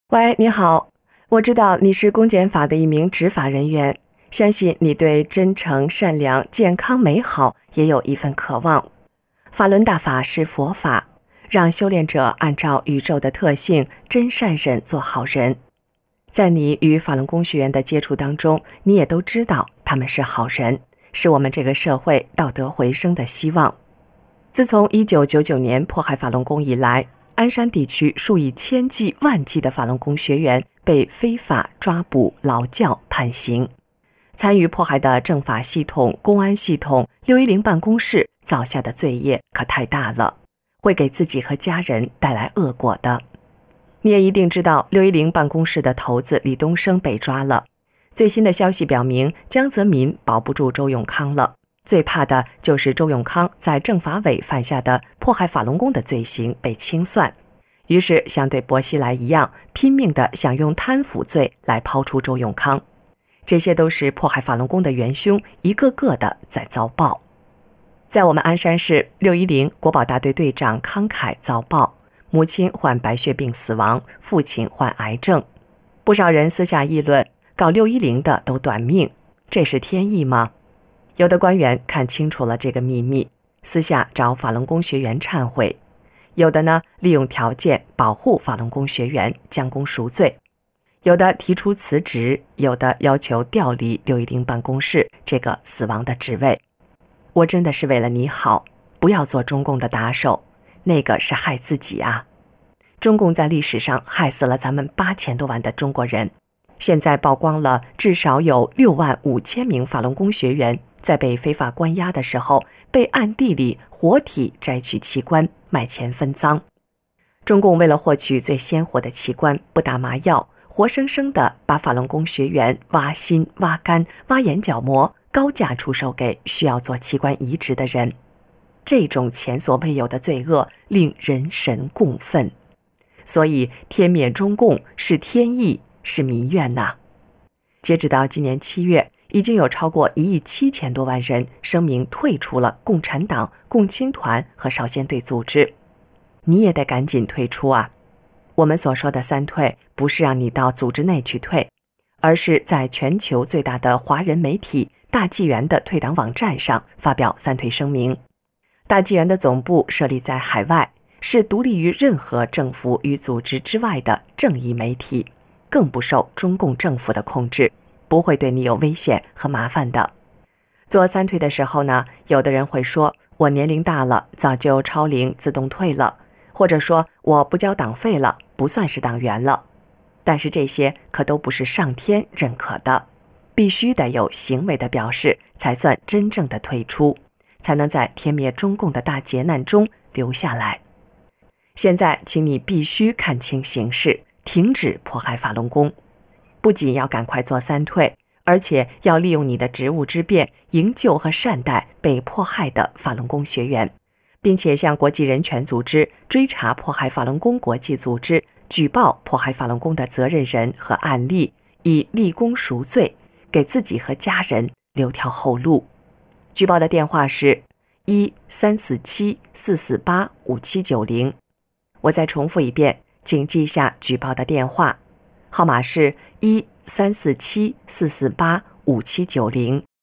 喂，你好，我知道你是公检法的一名执法人员，相信你对真诚、善良、健康、美好也有一份渴望。法轮大法是佛法，让修炼者按照宇宙的特性，真善忍做好人。在你与法轮功学员的接触当中，你也都知道他们是好人，是我们这个社会道德回升的希望。自从1999年迫害法轮功以来，鞍山地区数以千计、万计的法轮功学员被非法抓捕、劳教、判刑。参与迫害的政法系统、公安系统、610办公室造下的罪业可太大了，会给自己和家人带来恶果的。你也一定知道610办公室的头子李东生被抓了。最新的消息表明，江泽民保不住周永康了。最怕的就是周永康在政法委犯下的迫害法轮功的罪行被清算，于是像对薄熙来一样，拼命地想用贪腐罪来抛出周永康。这些都是迫害法轮功的元凶，一个个的在遭报。在我们鞍山市610国保大队队长康凯遭报，母亲患白血病死亡，父亲患癌症。不少人私下议论，搞610的都短命，这是天意吗？有的官员看清楚了这个秘密，私下找法轮功学员忏悔；有的呢，利用条件保护法轮功学员，将功赎罪；有的提出辞职，有的要求调离610办公室这个死亡的职位。我真的是为了你好，不要做中共的打手，那个是害自己啊！中共在历史上害死了咱们8000多万的中国人，现在曝光了至少有6万5千名法轮功学员在被非法关押的时候，被暗地里活体摘取器官，卖钱分赃。中共为了获取最鲜活的器官，不打麻药，活生生的把法轮功学员挖心、挖肝、挖眼角膜，高价出售给需要做器官移植的人。这种前所未有的罪恶令人神共愤，所以天灭中共是天意，是民怨呐。截止到今年7月，已经有超过1亿7千多万人声明退出了共产党、共青团和少先队组织。你也得赶紧退出啊！我们所说的3退，不是让你到组织内去退，而是在全球最大的华人媒体大纪元的退党网站上发表3退声明。大纪元的总部设立在海外，是独立于任何政府与组织之外的正义媒体，更不受中共政府的控制，不会对你有危险和麻烦的。做3退的时候呢，有的人会说，我年龄大了，早就超龄自动退了，或者说我不交党费了，不算是党员了。但是这些可都不是上天认可的，必须得有行为的表示，才算真正的退出，才能在天灭中共的大劫难中留下来。现在请你必须看清形势，停止迫害法轮功，不仅要赶快做3退，而且要利用你的职务之便，营救和善待被迫害的法轮功学员，并且向国际人权组织追查迫害法轮功国际组织，举报迫害法轮功的责任人和案例，以立功赎罪，给自己和家人留条后路。举报的电话是1347-448-5790。我再重复一遍，请记下举报的电话，号码是1347-448-5790。